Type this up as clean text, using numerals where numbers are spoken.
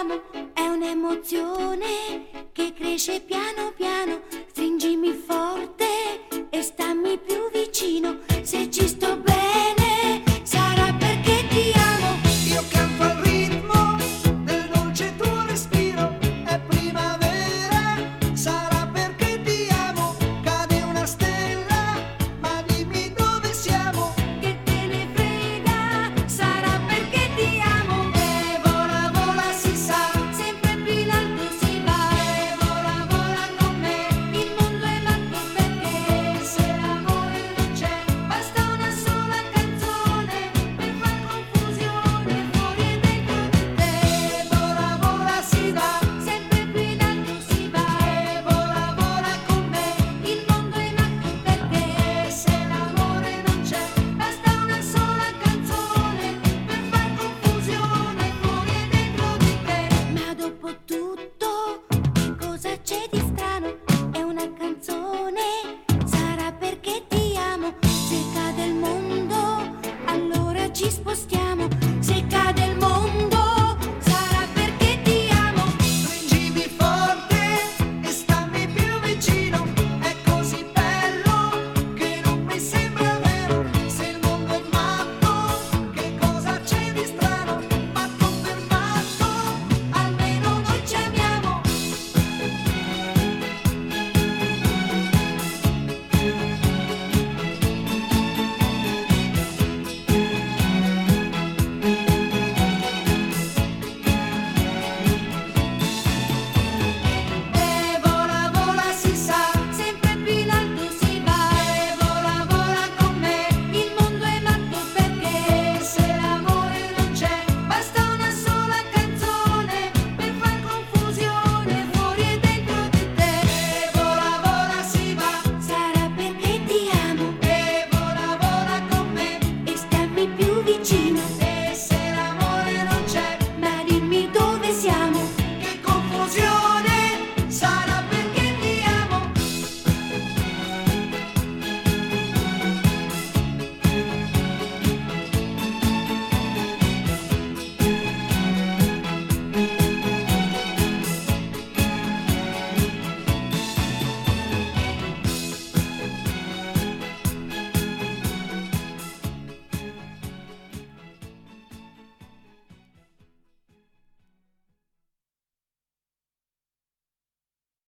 amo è un'emozione che cresce piano piano. Stringimi forte e stammi più vicino. Se ci sto bene sarà perché ti amo. Io canto al ritmo del dolce tuo respiro. È primavera, sarà perché ti amo. Cade una stella, ma dimmi dove siamo. Che te ne frega, sarà perché ti amo. E vola, vola, si sa, Sempre più in alto si va. e vola, vola con me. Il mondo è matto perché Se l'amore non c'è, basta una sola canzone per far confusione fuori e dentro di te. e vola, vola, si va, Sempre più in alto si va. e vola, vola con me. Il mondo è matto perché Se l'amore non c'è, basta una sola canzone per far confusione fuori e dentro di te. Ma dopo tutto, che cosa c'è di strano? È una canzone, sarà perché ti amo. Se cade il mondo, allora ci spostiamo.